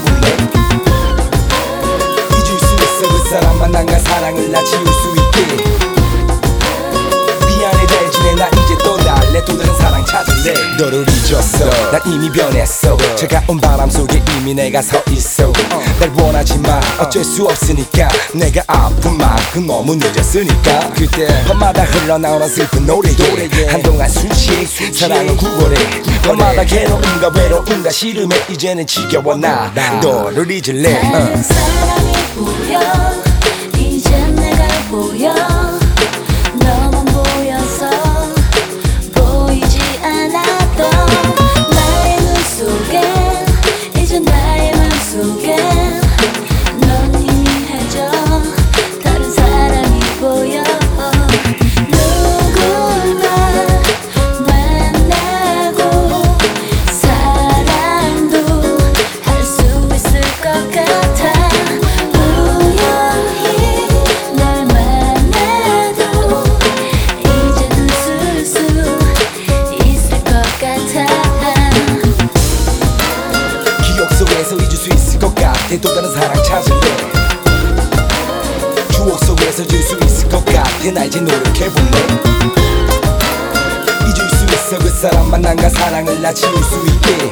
노력해볼래. 잊을 수 있어 그 사람 만남과 사랑을 나 지울 수 있게. 미안해 잘 지내 나 이제 떠날래. 또 다른 사랑 찾을래. 너를 잊었어 난 이미 변했어. 차가운 바람 속에 이미 내가 서 있어. 날 원하지만 어쩔 수 없으니까. 내가 아픈 만큼 너무 늦었으니까. 그때 밤마다 흘러나오는 슬픈 노래에 한동안 수치 사랑은 구걸해. 밤마다 괴로움과 외로움과 싫음에 이제는 지겨워 나 너를 잊을래. 다른 사람이 보여 이젠 내가 보여. 너만 보여서 보이지 않았던 나의 눈 속에 이제 나의 맘 속에 넌 이미 해져 다른 사람이 보여. 누군가 만나고 사랑도 할 수 있을 것 같아. 우연히 널 만나도 이제는 웃을 수 있을 것 같아. 기억 속에서 잊을 수 있을 것 같아. 또 다른 사랑 찾을래. 추억 속에서 줄 수 있을 것 같아. 나 이제 노력해볼래. 잊을 수 있어 그 사람 만남과 사랑을 나 지울 수 있게.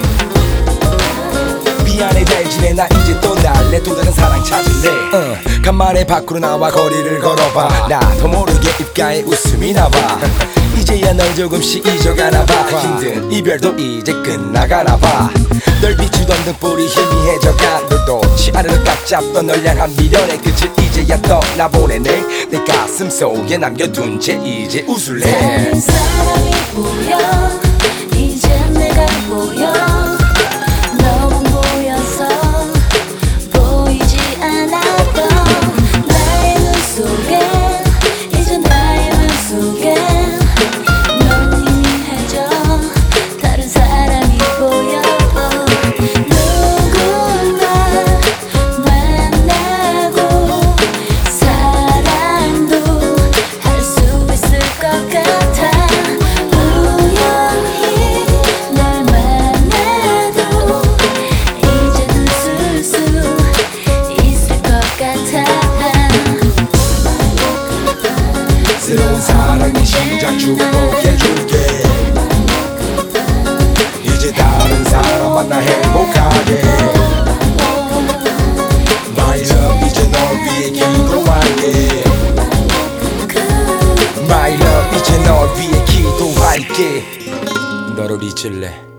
미안해 잘 지내 나 이제 떠날래. 또 다른 사랑 찾을래. 간만에 밖으로 나와 거리를 걸어봐. 나도 모르게 입가에 웃음이 나와. 이제야 널 조금씩 잊어가나봐. 힘든 이별도 이제 끝나가나봐. 널 비추던 등불이 희미해져가. 널 놓지 않을 꽉 잡던 널 향한 미련의 끝을 이제야 떠나보내네. 내 가슴 속에 남겨둔 채 이제 웃을래. 다른 사람이 보여 이젠 내가 보여. 너만 보여서 보이지 않았던 나의 눈 속에 이제 나의 맘 속에 넌 이미 해져 다른 사람이 보여. 누군가 만나고 사랑도 할 수 있을 것 같아. 우연히 널 만나도 이제는 웃을 수 있을 것 같아. 새로운 사랑의 시작 축복해줄게. 이제 다른 사람 만나 행복하게. My love 이제 널 위해 기도할게. My love 이제 널 위해 기도할게. 너를 잊을래.